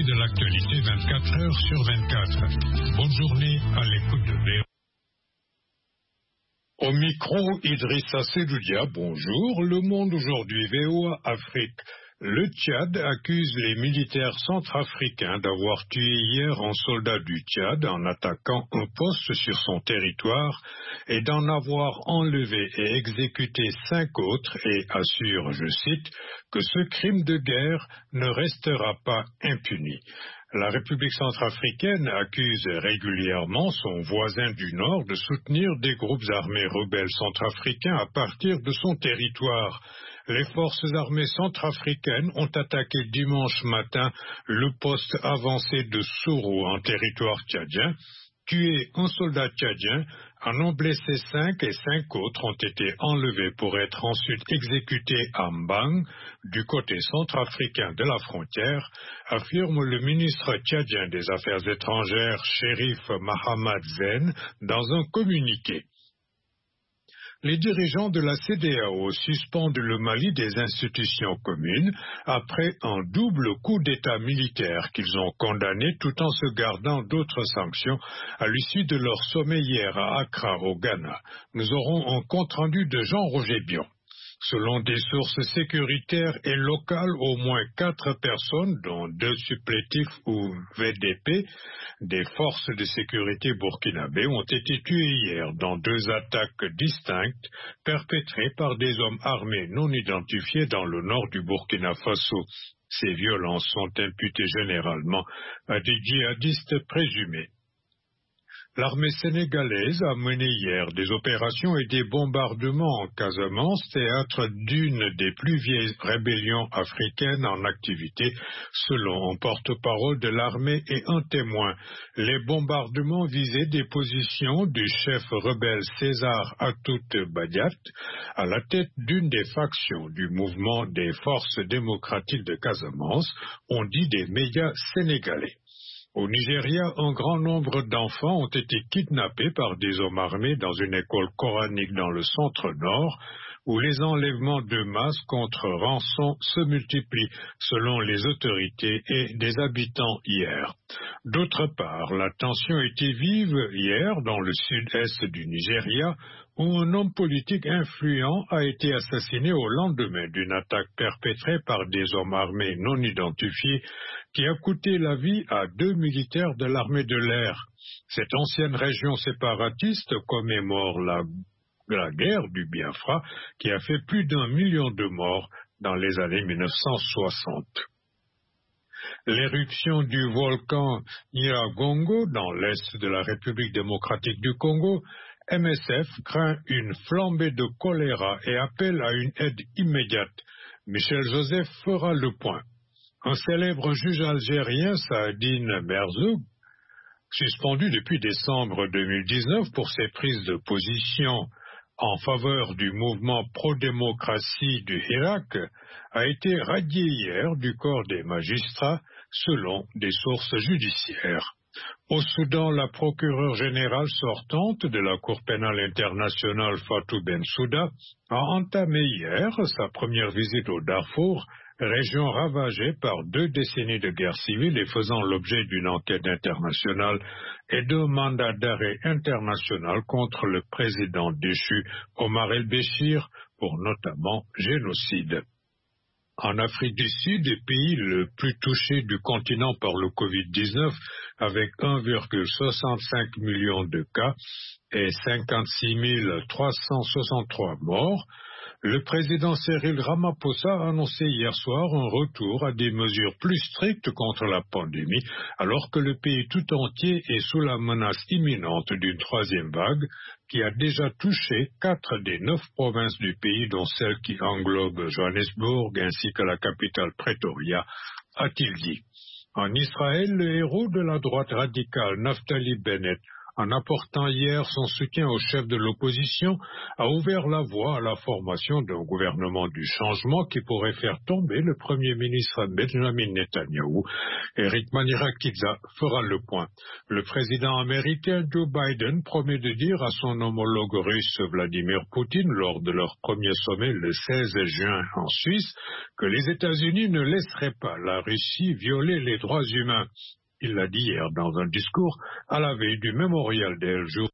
de l'actualité 24 heures sur 24. Bonne journée à l'écoute de VOA. Au micro, Idrissa Seloudia, bonjour. Le Monde aujourd'hui, VOA Afrique. Le Tchad accuse les militaires centrafricains d'avoir tué hier un soldat du Tchad en attaquant un poste sur son territoire et d'en avoir enlevé et exécuté 5 autres et assure, je cite, que ce crime de guerre ne restera pas impuni. La République centrafricaine accuse régulièrement son voisin du Nord de soutenir des groupes armés rebelles centrafricains à partir de son territoire. Les forces armées centrafricaines ont attaqué dimanche matin le poste avancé de Soro en territoire tchadien, tué un soldat tchadien, en ont blessé 5 et 5 autres ont été enlevés pour être ensuite exécutés à Mbang, du côté centrafricain de la frontière, affirme le ministre tchadien des Affaires étrangères, Chérif Mahamad Zen, dans un communiqué. Les dirigeants de la CEDEAO suspendent le Mali des institutions communes après un double coup d'État militaire qu'ils ont condamné tout en se gardant d'autres sanctions à l'issue de leur sommet hier à Accra au Ghana. Nous aurons un compte-rendu de Jean-Roger Bion. Selon des sources sécuritaires et locales, au moins 4 personnes, dont 2 supplétifs ou VDP, des forces de sécurité burkinabées, ont été tuées hier dans 2 attaques distinctes perpétrées par des hommes armés non identifiés dans le nord du Burkina Faso. Ces violences sont imputées généralement à des djihadistes présumés. L'armée sénégalaise a mené hier des opérations et des bombardements en Casamance, théâtre d'une des plus vieilles rébellions africaines en activité, selon un porte-parole de l'armée et un témoin. Les bombardements visaient des positions du chef rebelle César Atoute Badiat, à la tête d'une des factions du mouvement des forces démocratiques de Casamance, ont dit des médias sénégalais. Au Nigeria, un grand nombre d'enfants ont été kidnappés par des hommes armés dans une école coranique dans le centre-nord, où les enlèvements de masse contre rançon se multiplient, selon les autorités et des habitants hier. D'autre part, la tension était vive hier dans le sud-est du Nigeria, où un homme politique influent a été assassiné au lendemain d'une attaque perpétrée par des hommes armés non identifiés qui a coûté la vie à 2 militaires de l'armée de l'air. Cette ancienne région séparatiste commémore la guerre du Biafra qui a fait plus d'1 million de morts dans les années 1960. L'éruption du volcan Nyiragongo dans l'est de la République démocratique du Congo, MSF craint une flambée de choléra et appelle à une aide immédiate. Michel Joseph fera le point. Un célèbre juge algérien, Saadine Merzoug, suspendu depuis décembre 2019 pour ses prises de position en faveur du mouvement pro-démocratie du Irak, a été radié hier du corps des magistrats selon des sources judiciaires. Au Soudan, la procureure générale sortante de la Cour pénale internationale Fatou Bensouda a entamé hier sa première visite au Darfour, région ravagée par 2 décennies de guerre civile et faisant l'objet d'une enquête internationale et d'un mandat d'arrêt international contre le président déchu Omar el-Béchir pour notamment génocide. En Afrique du Sud, pays le plus touché du continent par le Covid-19, avec 1,65 million de cas et 56 363 morts, le président Cyril Ramaphosa a annoncé hier soir un retour à des mesures plus strictes contre la pandémie, alors que le pays tout entier est sous la menace imminente d'une 3e vague qui a déjà touché 4 des 9 provinces du pays, dont celle qui englobe Johannesburg ainsi que la capitale Pretoria, a-t-il dit. En Israël, le héros de la droite radicale, Naftali Bennett, en apportant hier son soutien au chef de l'opposition, a ouvert la voie à la formation d'un gouvernement du changement qui pourrait faire tomber le Premier ministre Benjamin Netanyahou. Eric Manirakidze fera le point. Le président américain Joe Biden promet de dire à son homologue russe Vladimir Poutine lors de leur premier sommet le 16 juin en Suisse que les États-Unis ne laisseraient pas la Russie violer les droits humains. Il l'a dit hier dans un discours à la veille du mémorial d'El Jour.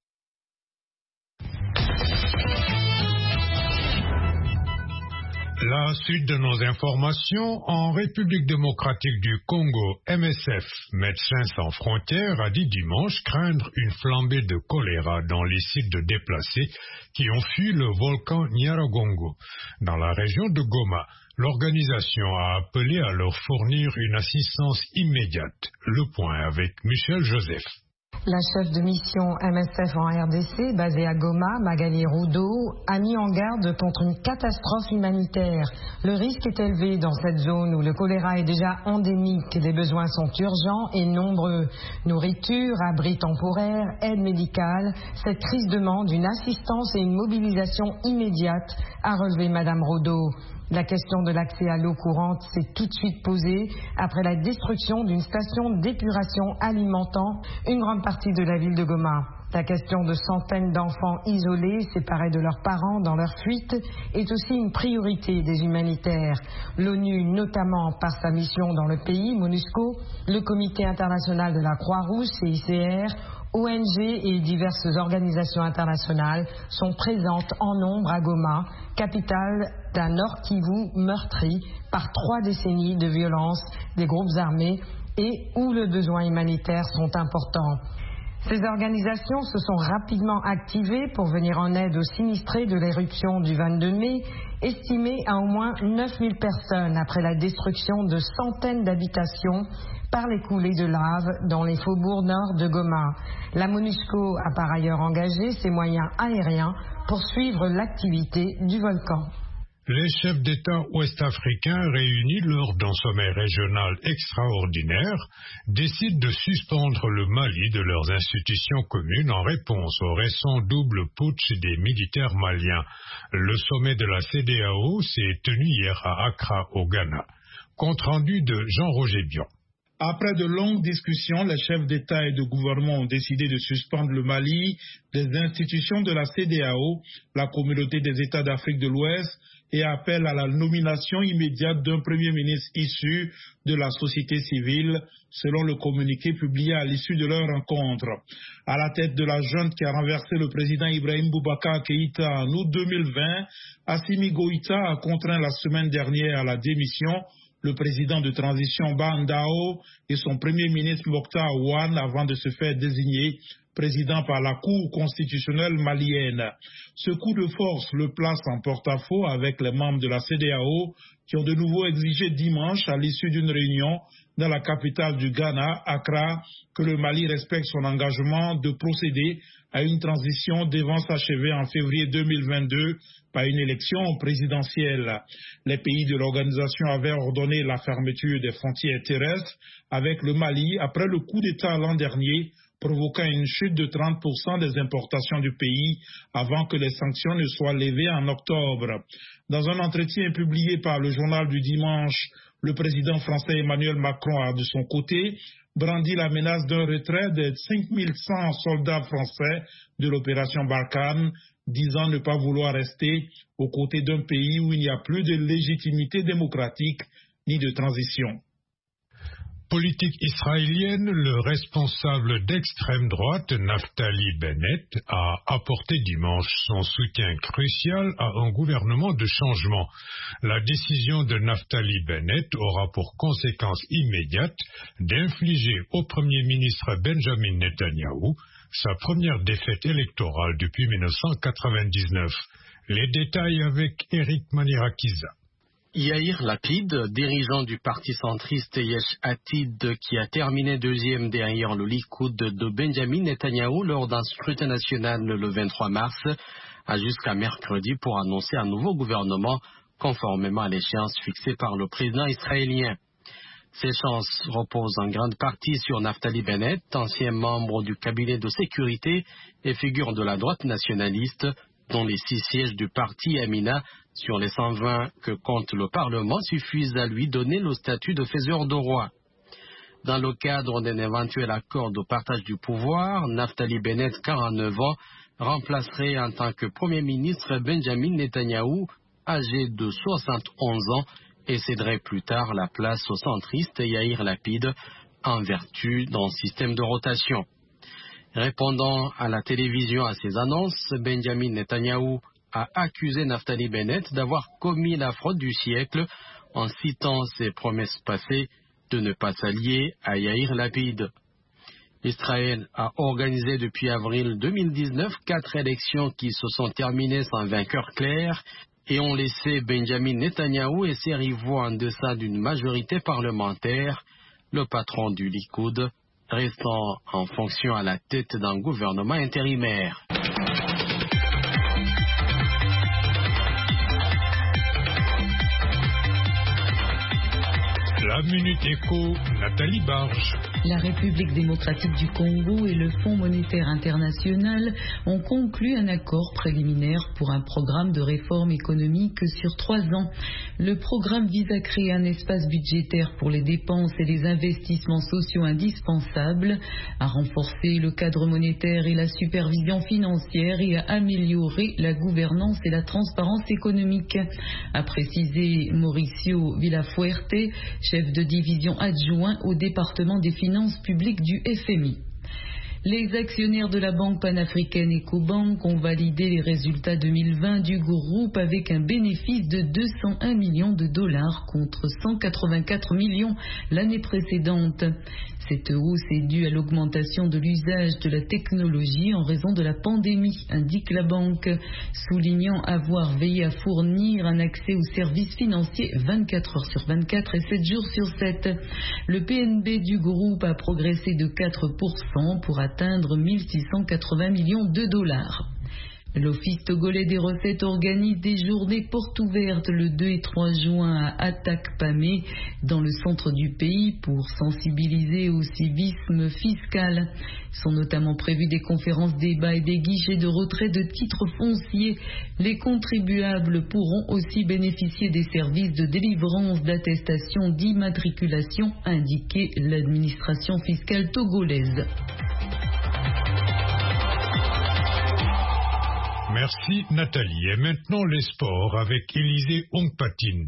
La suite de nos informations, en République démocratique du Congo, MSF, Médecins sans frontières, a dit dimanche craindre une flambée de choléra dans les sites de déplacés qui ont fui le volcan Nyiragongo. Dans la région de Goma, l'organisation a appelé à leur fournir une assistance immédiate. Le point avec Michel Joseph. La chef de mission MSF en RDC, basée à Goma, Magali Roudo, a mis en garde contre une catastrophe humanitaire. Le risque est élevé dans cette zone où le choléra est déjà endémique. Les besoins sont urgents et nombreux. Nourriture, abris temporaires, aide médicale. Cette crise demande une assistance et une mobilisation immédiate, a relevé Madame Roudo. La question de l'accès à l'eau courante s'est tout de suite posée après la destruction d'une station d'épuration alimentant une grande partie de la ville de Goma. La question de centaines d'enfants isolés, séparés de leurs parents dans leur fuite, est aussi une priorité des humanitaires. L'ONU, notamment par sa mission dans le pays, MONUSCO, le Comité international de la Croix-Rouge, CICR, ONG et diverses organisations internationales sont présentes en nombre à Goma, capitale d'un Nord Kivu meurtri par 3 décennies de violence des groupes armés et où les besoins humanitaires sont importants. Ces organisations se sont rapidement activées pour venir en aide aux sinistrés de l'éruption du 22 mai, estimée à au moins 9000 personnes après la destruction de centaines d'habitations par les coulées de lave dans les faubourgs nord de Goma. La MONUSCO a par ailleurs engagé ses moyens aériens pour suivre l'activité du volcan. Les chefs d'État ouest-africains réunis lors d'un sommet régional extraordinaire décident de suspendre le Mali de leurs institutions communes en réponse au récent double putsch des militaires maliens. Le sommet de la CEDEAO s'est tenu hier à Accra, au Ghana. Compte rendu de Jean-Roger Bion. Après de longues discussions, les chefs d'État et de gouvernement ont décidé de suspendre le Mali des institutions de la CEDEAO, la communauté des États d'Afrique de l'Ouest, et appellent à la nomination immédiate d'un Premier ministre issu de la société civile, selon le communiqué publié à l'issue de leur rencontre. À la tête de la junte qui a renversé le président Ibrahim Boubacar Keïta en août 2020, Assimi Goïta a contraint la semaine dernière à la démission le président de transition Bandao et son premier ministre Mokhtar Ouane avant de se faire désigner président par la Cour constitutionnelle malienne. Ce coup de force le place en porte-à-faux avec les membres de la CEDEAO qui ont de nouveau exigé dimanche, à l'issue d'une réunion dans la capitale du Ghana, Accra, que le Mali respecte son engagement de procéder à une transition devant s'achever en février 2022 par une élection présidentielle. Les pays de l'organisation avaient ordonné la fermeture des frontières terrestres avec le Mali après le coup d'État l'an dernier, provoquant une chute de 30% des importations du pays avant que les sanctions ne soient levées en octobre. Dans un entretien publié par le journal du dimanche, le président français Emmanuel Macron a de son côté brandi la menace d'un retrait de 5100 soldats français de l'opération Barkhane, disant ne pas vouloir rester aux côtés d'un pays où il n'y a plus de légitimité démocratique ni de transition. Politique israélienne, le responsable d'extrême droite, Naftali Bennett, a apporté dimanche son soutien crucial à un gouvernement de changement. La décision de Naftali Bennett aura pour conséquence immédiate d'infliger au Premier ministre Benjamin Netanyahou sa première défaite électorale depuis 1999. Les détails avec Eric Manirakidze. Yair Lapid, dirigeant du parti centriste Yesh Atid, qui a terminé deuxième derrière le Likoud de Benjamin Netanyahou lors d'un scrutin national le 23 mars, a jusqu'à mercredi pour annoncer un nouveau gouvernement conformément à l'échéance fixée par le président israélien. Ses chances reposent en grande partie sur Naftali Bennett, ancien membre du cabinet de sécurité et figure de la droite nationaliste, dont les 6 sièges du parti Amina sur les 120 que compte le Parlement suffisent à lui donner le statut de faiseur de roi. Dans le cadre d'un éventuel accord de partage du pouvoir, Naftali Bennett, 49 ans, remplacerait en tant que Premier ministre Benjamin Netanyahou, âgé de 71 ans, et céderait plus tard la place au centriste Yair Lapid en vertu d'un système de rotation. Répondant à la télévision à ces annonces, Benjamin Netanyahou a accusé Naftali Bennett d'avoir commis la fraude du siècle en citant ses promesses passées de ne pas s'allier à Yair Lapid. Israël a organisé depuis avril 2019 4 élections qui se sont terminées sans vainqueur clair et ont laissé Benjamin Netanyahou et ses rivaux en deçà d'une majorité parlementaire, le patron du Likoud restant en fonction à la tête d'un gouvernement intérimaire. La Minute Éco, Nathalie Barge. La République démocratique du Congo et le Fonds monétaire international ont conclu un accord préliminaire pour un programme de réforme économique sur 3 ans. Le programme vise à créer un espace budgétaire pour les dépenses et les investissements sociaux indispensables, à renforcer le cadre monétaire et la supervision financière et à améliorer la gouvernance et la transparence économique, a précisé Mauricio Villafuerte, chef de division adjoint au département des finances publiques du FMI. Les actionnaires de la banque panafricaine Ecobank ont validé les résultats 2020 du groupe avec un bénéfice de 201 millions de dollars contre 184 millions l'année précédente. Cette hausse est due à l'augmentation de l'usage de la technologie en raison de la pandémie, indique la banque, soulignant avoir veillé à fournir un accès aux services financiers 24 heures sur 24 et 7 jours sur 7. Le PNB du groupe a progressé de 4% pour atteindre 1680 millions de dollars. L'Office togolais des recettes organise des journées portes ouvertes le 2 et 3 juin à Atakpamé, dans le centre du pays, pour sensibiliser au civisme fiscal. Sont notamment prévues des conférences, débats et des guichets de retrait de titres fonciers. Les contribuables pourront aussi bénéficier des services de délivrance d'attestation d'immatriculation, indiquait l'administration fiscale togolaise. Merci Nathalie. Et maintenant les sports avec Élisée Ongpatine.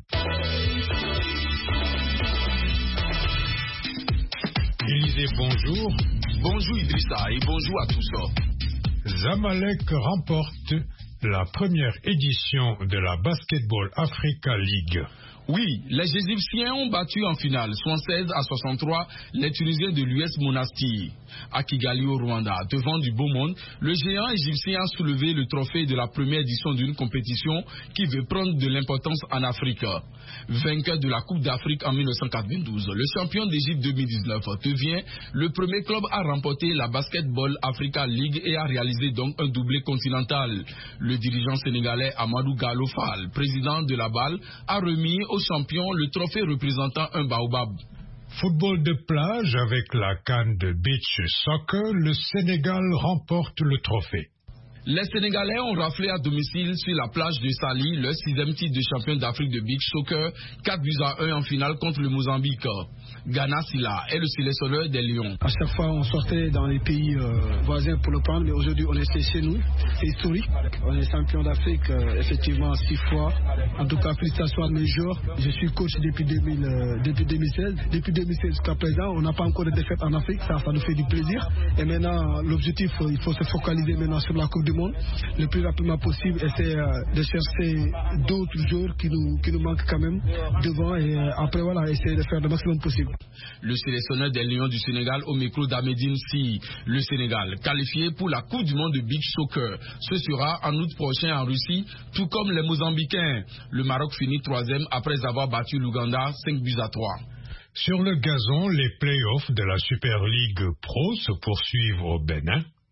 Élisée, bonjour. Bonjour Idrissa et bonjour à tous. Zamalek remporte la première édition de la Basketball Africa League. Oui, les Égyptiens ont battu en finale 76-63 les Tunisiens de l'US Monastir. À Kigali au Rwanda, devant du beau monde, le géant égyptien a soulevé le trophée de la première édition d'une compétition qui veut prendre de l'importance en Afrique. Vainqueur de la Coupe d'Afrique en 1992, le champion d'Égypte 2019 devient le premier club à remporter la Basketball Africa League et à réaliser donc un doublé continental. Le dirigeant sénégalais Amadou Gallo Fall, président de la BAL, a remis au champion le trophée représentant un baobab. Football de plage avec la CAN de Beach Soccer, le Sénégal remporte le trophée. Les Sénégalais ont raflé à domicile sur la plage de Sali leur 6e titre de champion d'Afrique de beach soccer, 4-1 en finale contre le Mozambique. Ghana Silla est le sélectionneur des Lions. À chaque fois, on sortait dans les pays voisins pour le prendre, mais aujourd'hui, on est chez nous. C'est historique. On est champion d'Afrique, effectivement, 6 fois. En tout cas, félicitations à mes joueurs. Je suis coach depuis 2016. Depuis 2016 jusqu'à présent, on n'a pas encore de défaite en Afrique. Ça nous fait du plaisir. Et maintenant, l'objectif, il faut se focaliser maintenant sur la Coupe du Monde le plus rapidement possible. Essayer de chercher d'autres joueurs qui nous manquent quand même devant. Et après, voilà, essayer de faire le maximum possible. Le sélectionneur des Lions du Sénégal au micro d'Ahmedine Si. Le Sénégal, qualifié pour la Coupe du Monde de beach soccer. Ce sera en août prochain en Russie, tout comme les Mozambicains. Le Maroc finit 3e après avoir battu l'Ouganda 5-3. Sur le gazon, les playoffs de la Super League Pro se poursuivent au Bénin.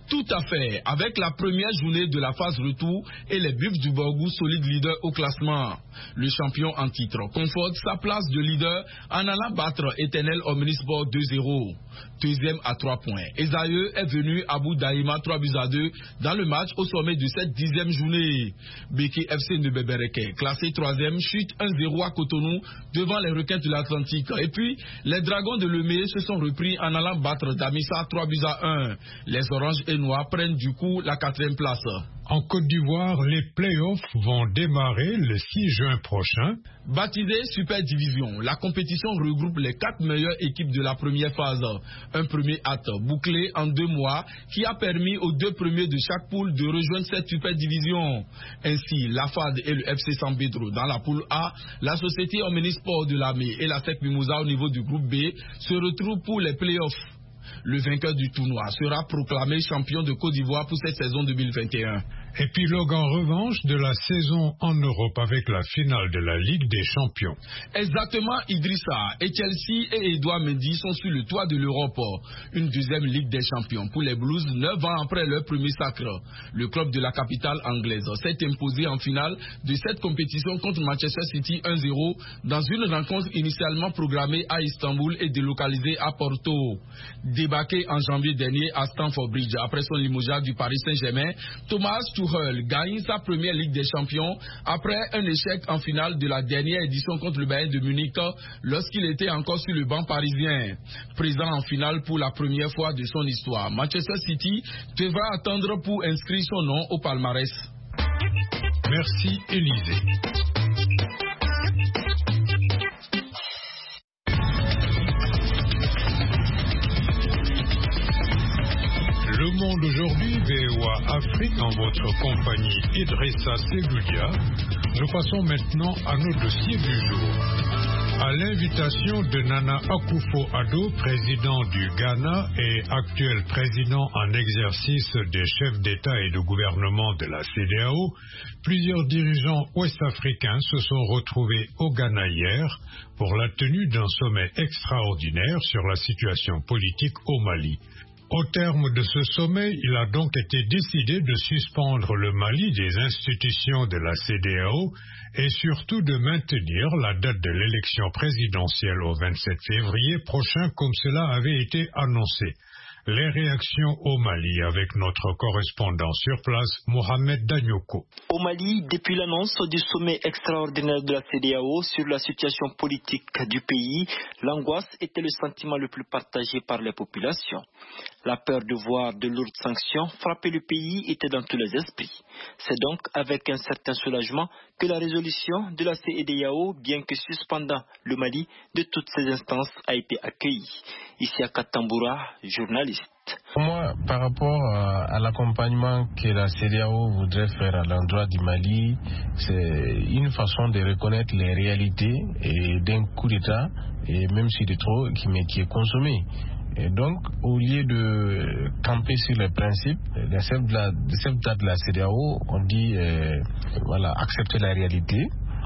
Tout à fait, avec la première journée de la phase retour et les Buffs du Borgou solide leader au classement. Le champion en titre conforte sa place de leader en allant battre Éternel Omnisport 2-0. Deuxième à 3 points. Esaïe est venu à bout d'Aïma 3-2 dans le match au sommet de cette 10e journée. Beki FC de Bebereke, classé 3e, chute 1-0 à Cotonou devant les Requins de l'Atlantique. Et puis, les Dragons de Lemay se sont repris en allant battre Damissa 3-1. Les Oranges et Noirs prennent du coup la 4e place. En Côte d'Ivoire, les playoffs vont démarrer le 6 juin prochain. Baptisée Super Division, la compétition regroupe les 4 meilleures équipes de la première phase. Un premier acte bouclé en 2 mois qui a permis aux 2 premiers de chaque poule de rejoindre cette Super Division. Ainsi, la FAD et le FC San Pedro dans la poule A, la Société Omnisport de Lamé et la SEC Mimosa au niveau du groupe B se retrouvent pour les playoffs. Le vainqueur du tournoi sera proclamé champion de Côte d'Ivoire pour cette saison 2021. Épilogue en revanche de la saison en Europe avec la finale de la Ligue des Champions. Exactement, Idrissa et Chelsea et Edouard Mendy sont sur le toit de l'Europe. Une deuxième Ligue des Champions pour les Blues 9 ans après leur premier sacre. Le club de la capitale anglaise s'est imposé en finale de cette compétition contre Manchester City 1-0 dans une rencontre initialement programmée à Istanbul et délocalisée à Porto. Débarqué en janvier dernier à Stamford Bridge après son limogeage du Paris Saint-Germain, Thomas Tuchel gagne sa première Ligue des Champions après un échec en finale de la dernière édition contre le Bayern de Munich lorsqu'il était encore sur le banc parisien. Présent en finale pour la première fois de son histoire, Manchester City devra attendre pour inscrire son nom au palmarès. Merci Élisée. Le Monde aujourd'hui, VOA Afrique, en votre compagnie Idrissa Seloudia. Nous passons maintenant à nos dossiers du jour. À l'invitation de Nana Akufo-Addo, président du Ghana et actuel président en exercice des chefs d'État et de gouvernement de la CEDEAO, plusieurs dirigeants ouest-africains se sont retrouvés au Ghana hier pour la tenue d'un sommet extraordinaire sur la situation politique au Mali. Au terme de ce sommet, il a donc été décidé de suspendre le Mali des institutions de la CEDEAO et surtout de maintenir la date de l'élection présidentielle au 27 février prochain comme cela avait été annoncé. Les réactions au Mali avec notre correspondant sur place, Mohamed Danyoko. Au Mali, depuis l'annonce du sommet extraordinaire de la CEDEAO sur la situation politique du pays, l'angoisse était le sentiment le plus partagé par les populations. La peur de voir de lourdes sanctions frapper le pays était dans tous les esprits. C'est donc avec un certain soulagement que la résolution de la CEDEAO, bien que suspendant le Mali de toutes ces instances, a été accueillie. Ici à Katamboura, journaliste. Pour moi, par rapport à l'accompagnement que la CEDEAO voudrait faire à l'endroit du Mali, c'est une façon de reconnaître les réalités et d'un coup d'État, et même si de trop, qui est consommé. Et donc, au lieu de camper sur les principes, les chefs d'État de la CEDEAO ont dit accepter la réalité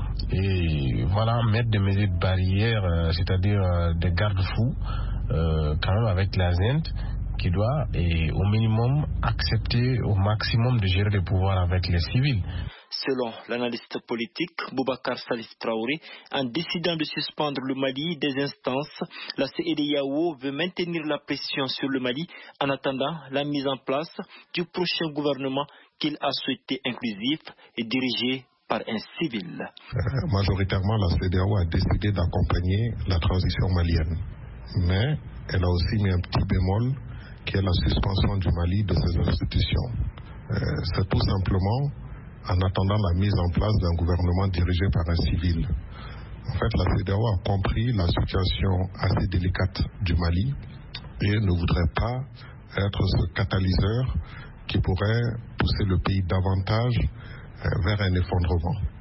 et mettre des mesures de barrière, c'est-à-dire des garde-fous, quand même avec la ZENT, qui doit au minimum accepter au maximum de gérer le pouvoir avec les civils. Selon l'analyste politique Boubacar Salif Traoré, en décidant de suspendre le Mali des instances, la CEDEAO veut maintenir la pression sur le Mali en attendant la mise en place du prochain gouvernement qu'il a souhaité inclusif et dirigé par un civil. Majoritairement, la CEDEAO a décidé d'accompagner la transition malienne, mais elle a aussi mis un petit bémol qui est la suspension du Mali de ses institutions. C'est tout simplement en attendant la mise en place d'un gouvernement dirigé par un civil. En fait, la CEDEAO a compris la situation assez délicate du Mali et ne voudrait pas être ce catalyseur qui pourrait pousser le pays davantage vers un effondrement.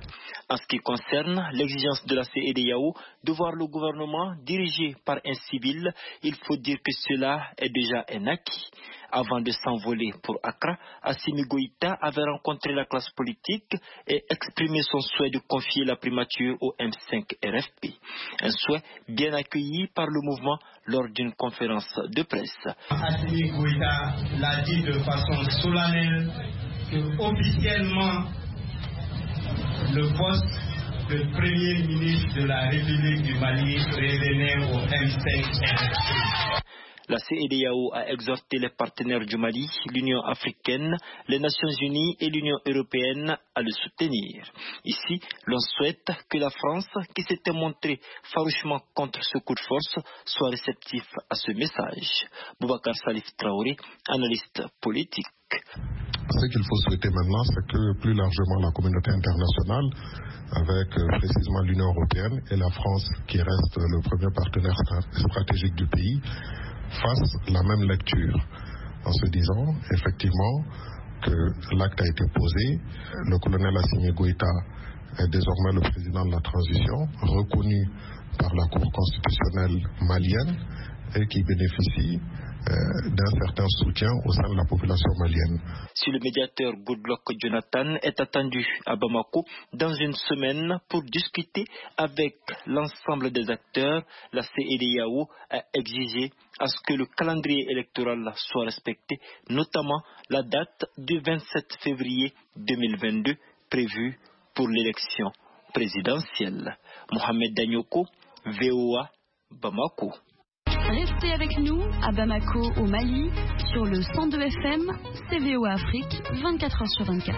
En ce qui concerne l'exigence de la CEDEAO de voir le gouvernement dirigé par un civil, il faut dire que cela est déjà un acquis. Avant de s'envoler pour Accra, Assimi Goïta avait rencontré la classe politique et exprimé son souhait de confier la primature au M5 RFP. Un souhait bien accueilli par le mouvement lors d'une conférence de presse. Assimi Goïta l'a dit de façon solennelle que officiellement le poste de Premier ministre de la République du Mali revenait au M5 RFP. La CEDEAO a exhorté les partenaires du Mali, l'Union africaine, les Nations unies et l'Union européenne à le soutenir. Ici, l'on souhaite que la France, qui s'était montrée farouchement contre ce coup de force, soit réceptif à ce message. Boubacar Salif Traoré, analyste politique. Ce qu'il faut souhaiter maintenant, c'est que plus largement la communauté internationale, avec précisément l'Union européenne et la France, qui reste le premier partenaire stratégique du pays, fasse la même lecture en se disant effectivement que l'acte a été posé. Le colonel Assimi Goïta est désormais le président de la transition, reconnu par la Cour constitutionnelle malienne et qui bénéficie d'un certain soutien au sein de la population malienne. Si le médiateur Goodluck Jonathan est attendu à Bamako dans une semaine pour discuter avec l'ensemble des acteurs, la CEDEAO a exigé à ce que le calendrier électoral soit respecté, notamment la date du 27 février 2022 prévue pour l'élection présidentielle. Mohamed Danyoko, VOA, Bamako. Restez avec nous à Bamako, au Mali, sur le 102 FM, CVOA Afrique, 24h/24.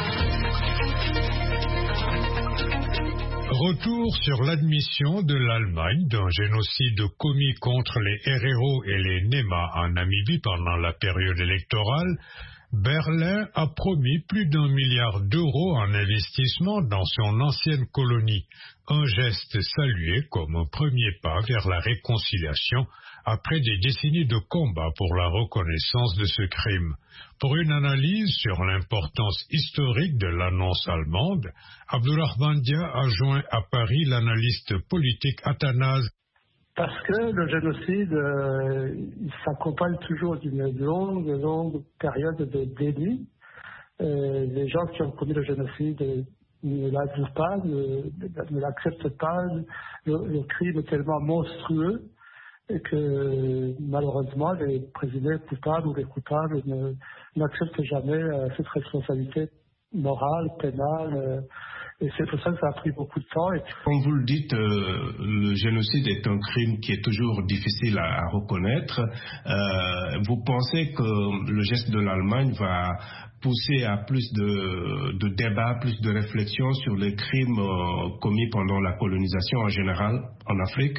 Retour sur l'admission de l'Allemagne d'un génocide commis contre les Herero et les Nema en Namibie pendant la période électorale. Berlin a promis plus d'1 milliard d'euros en investissement dans son ancienne colonie, un geste salué comme un premier pas vers la réconciliation après des décennies de combat pour la reconnaissance de ce crime. Pour une analyse sur l'importance historique de l'annonce allemande, Abdurrahman Dia a joint à Paris l'analyste politique Athanase. Parce que le génocide, il s'accompagne toujours d'une longue période de déni. Les gens qui ont commis le génocide ne l'admirent pas, ne l'acceptent pas. Le crime est tellement monstrueux et que malheureusement les présumés coupables ou les coupables n'acceptent jamais cette responsabilité morale, pénale. Et c'est pour ça que ça a pris beaucoup de temps. Comme vous le dites, le génocide est un crime qui est toujours difficile à reconnaître. Vous pensez que le geste de l'Allemagne va pousser à plus de débats, plus de réflexions sur les crimes commis pendant la colonisation en général en Afrique?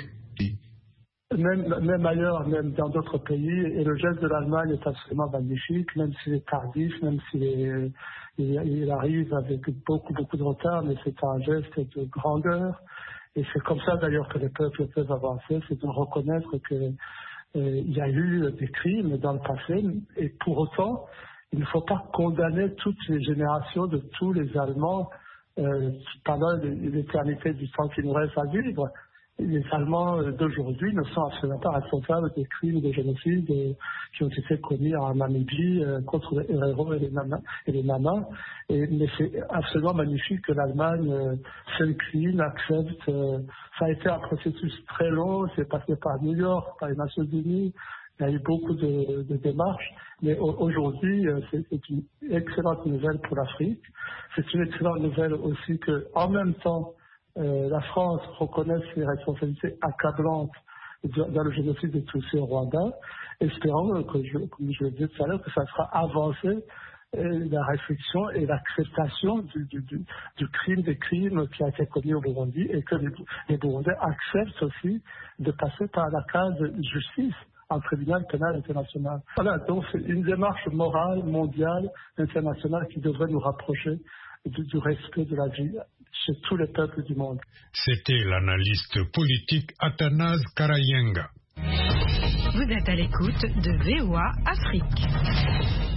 Même ailleurs, même dans d'autres pays, et le geste de l'Allemagne est absolument magnifique, même s'il est tardif, même il arrive avec beaucoup de retard, mais c'est un geste de grandeur. Et c'est comme ça d'ailleurs que les peuples peuvent avancer, c'est de reconnaître qu'il y a eu des crimes dans le passé, et pour autant, il ne faut pas condamner toutes les générations de tous les Allemands pendant l'éternité du temps qui nous reste à vivre. Les Allemands d'aujourd'hui ne sont absolument pas responsables des crimes de génocide qui ont été commis en Namibie contre les Herero et les Nama. Mais c'est absolument magnifique que l'Allemagne s'incline, accepte. Ça a été un processus très long, c'est passé par New York, par les Nations Unies. Il y a eu beaucoup de démarches. Mais aujourd'hui, c'est une excellente nouvelle pour l'Afrique. C'est une excellente nouvelle aussi qu'en même temps, la France reconnaît ses responsabilités accablantes dans le génocide des Tutsis au Rwanda. Espérons que, comme je le disais tout à l'heure, que ça sera avancé la réflexion et l'acceptation du crime, des crimes qui a été commis au Burundi et que les Burundais acceptent aussi de passer par la case justice en tribunal pénal international. Voilà, donc c'est une démarche morale, mondiale, internationale qui devrait nous rapprocher du respect de la vie chez tous les peuples du monde. C'était l'analyste politique Athanase Karayenga. Vous êtes à l'écoute de VOA Afrique.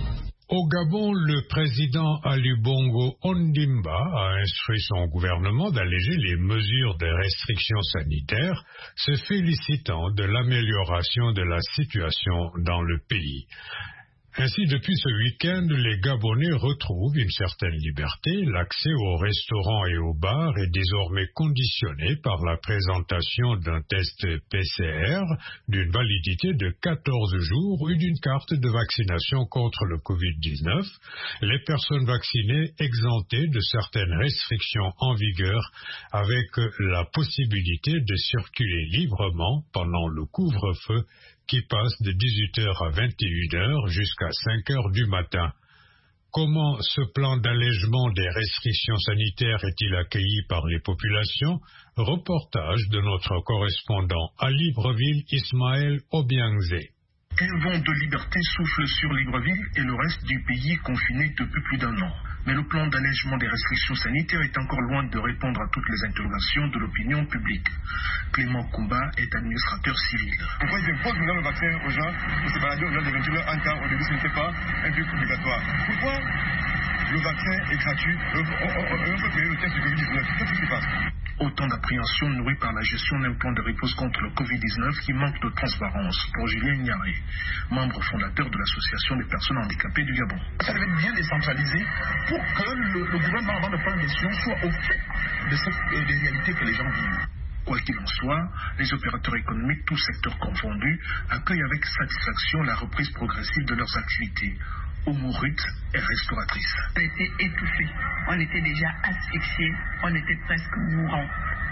Au Gabon, le président Ali Bongo Ondimba a instruit son gouvernement d'alléger les mesures de restrictions sanitaires, se félicitant de l'amélioration de la situation dans le pays. Ainsi, depuis ce week-end, les Gabonais retrouvent une certaine liberté. L'accès aux restaurants et aux bars est désormais conditionné par la présentation d'un test PCR d'une validité de 14 jours ou d'une carte de vaccination contre le Covid-19. Les personnes vaccinées exemptées de certaines restrictions en vigueur avec la possibilité de circuler librement pendant le couvre-feu qui passe de 18h à 21h jusqu'à 5h du matin. Comment ce plan d'allègement des restrictions sanitaires est-il accueilli par les populations? Reportage de notre correspondant à Libreville, Ismaël Obiangze. Un vent de liberté souffle sur Libreville et le reste du pays confiné depuis plus d'un an. Mais le plan d'allègement des restrictions sanitaires est encore loin de répondre à toutes les interrogations de l'opinion publique. Clément Kumba est administrateur civil. Pourquoi ils imposent le vaccin aux gens pour se balader au-delà de 21 heures en cas au début ce n'était pas un truc obligatoire? Pourquoi le vaccin est gratuit et on peut payer le test du Covid-19? Qu'est-ce qui se passe? Autant d'appréhensions nourries par la gestion d'un plan de riposte contre le Covid-19 qui manque de transparence pour Julien Niaré, membre fondateur de l'association des personnes handicapées du Gabon. Ça devait être bien décentralisé pour que le gouvernement, avant de prendre des décisions, soit au fait des réalités que les gens vivent. Quoi qu'il en soit, les opérateurs économiques, tous secteurs confondus, accueillent avec satisfaction la reprise progressive de leurs activités. Oumourute est restauratrice. On était étouffés, on était déjà asphyxiés, on était presque mourants.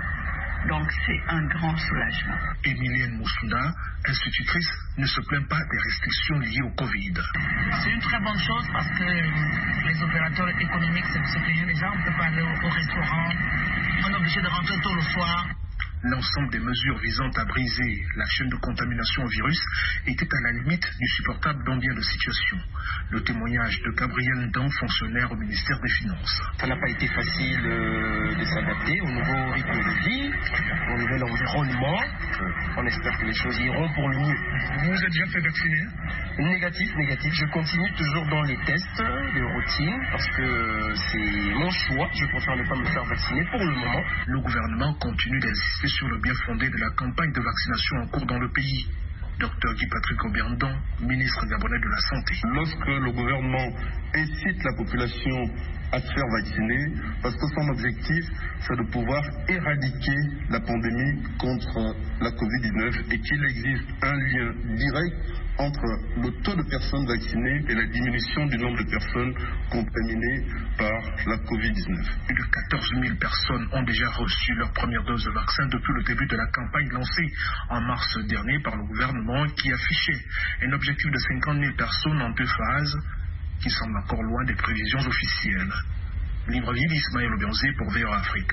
Donc c'est un grand soulagement. Emilienne Moussouda, institutrice, ne se plaint pas des restrictions liées au Covid. C'est une très bonne chose parce que les opérateurs économiques se plaignent déjà, on ne peut pas aller au restaurant, on est obligé de rentrer tôt le soir. L'ensemble des mesures visant à briser la chaîne de contamination au virus était à la limite du supportable dans bien de situations. Le témoignage de Gabriel Ndam, fonctionnaire au ministère des Finances. Ça n'a pas été facile de s'adapter au nouveau rythme de vie, au nouvel environnement. On espère que les choses iront pour le mieux. Vous vous êtes déjà fait vacciner? Négatif. Je continue toujours dans les tests de routine parce que c'est mon choix. Je préfère ne pas me faire vacciner pour le moment. Le gouvernement continue d'insister sur le bien fondé de la campagne de vaccination en cours dans le pays. Dr Guy Patrick Obiandon, ministre gabonais de la Santé. Lorsque le gouvernement incite la population à se faire vacciner, parce que son objectif, c'est de pouvoir éradiquer la pandémie contre la Covid-19 et qu'il existe un lien direct entre le taux de personnes vaccinées et la diminution du nombre de personnes contaminées par la Covid-19. Plus de 14 000 personnes ont déjà reçu leur première dose de vaccin depuis le début de la campagne lancée en mars dernier par le gouvernement qui affichait un objectif de 50 000 personnes en 2 phases qui semble encore loin des prévisions officielles. Libreville, Ismaël Obiangze pour VOA Afrique.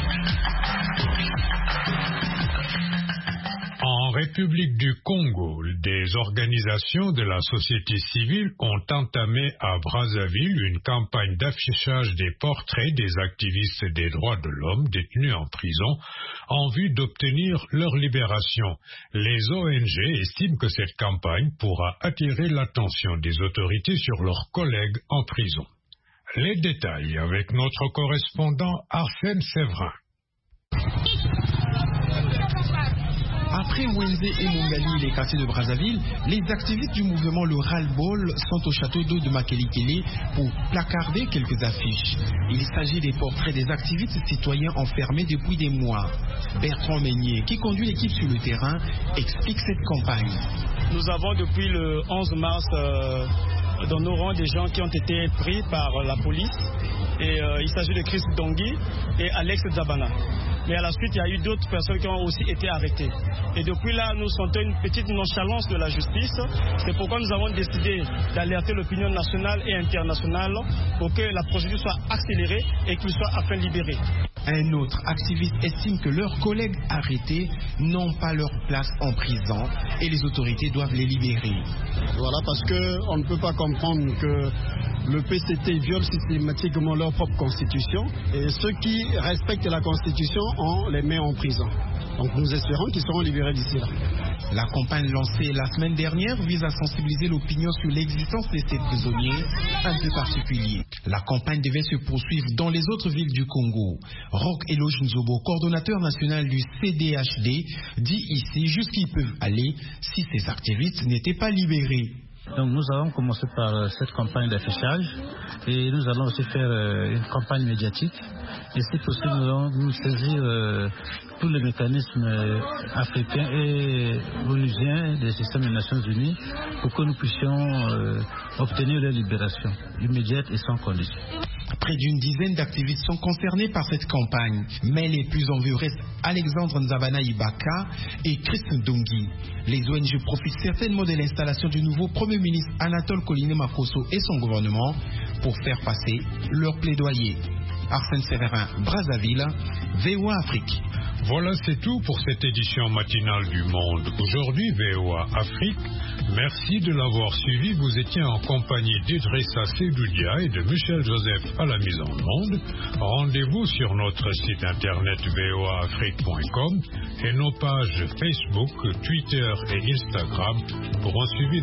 En République du Congo, des organisations de la société civile ont entamé à Brazzaville une campagne d'affichage des portraits des activistes des droits de l'homme détenus en prison en vue d'obtenir leur libération. Les ONG estiment que cette campagne pourra attirer l'attention des autorités sur leurs collègues en prison. Les détails avec notre correspondant Arsène Séverin. Après Wenze et Mongali, les quartiers de Brazzaville, les activistes du mouvement Le Ras-le-Bol sont au château d'eau de Makelikele pour placarder quelques affiches. Il s'agit des portraits des activistes citoyens enfermés depuis des mois. Bertrand Meignier, qui conduit l'équipe sur le terrain, explique cette campagne. Nous avons depuis le 11 mars dans nos rangs des gens qui ont été pris par la police. Et il s'agit de Chris Dongui et Alex Zabana. Mais à la suite, il y a eu d'autres personnes qui ont aussi été arrêtées. Et depuis là, nous sentons une petite nonchalance de la justice. C'est pourquoi nous avons décidé d'alerter l'opinion nationale et internationale pour que la procédure soit accélérée et qu'ils soient enfin libérés. Un autre activiste estime que leurs collègues arrêtés n'ont pas leur place en prison et les autorités doivent les libérer. Voilà, parce qu'on ne peut pas comprendre que le PCT viole systématiquement leur propre constitution et ceux qui respectent la constitution, on les met en prison. Donc nous espérons qu'ils seront libérés d'ici là. La campagne lancée la semaine dernière vise à sensibiliser l'opinion sur l'existence de ces prisonniers un peu particuliers. La campagne devait se poursuivre dans les autres villes du Congo. Roch Eloge Nzobo, coordonnateur national du CDHD, dit ici jusqu'ils peuvent aller si ces activistes n'étaient pas libérés. Donc nous allons commencer par cette campagne d'affichage et nous allons aussi faire une campagne médiatique. Et si possible, nous allons nous saisir tous les mécanismes africains et onusiens des systèmes des Nations Unies pour que nous puissions obtenir leur libération immédiate et sans condition. Près d'une dizaine d'activistes sont concernés par cette campagne, mais les plus en vue restent Alexandre Nzabana Ibaka et Christ Ndongi. Les ONG profitent certainement de l'installation du nouveau Premier ministre Anatole Koliné Makosso et son gouvernement pour faire passer leur plaidoyer. Arsène Séverin, Brazzaville, VOA Afrique. Voilà, c'est tout pour cette édition matinale du Monde. Aujourd'hui, VOA Afrique, merci de l'avoir suivi. Vous étiez en compagnie d'Idrissa Sedoudia et de Michel Joseph à la mise en onde. Rendez-vous sur notre site internet voaafrique.com et nos pages Facebook, Twitter et Instagram pour un suivi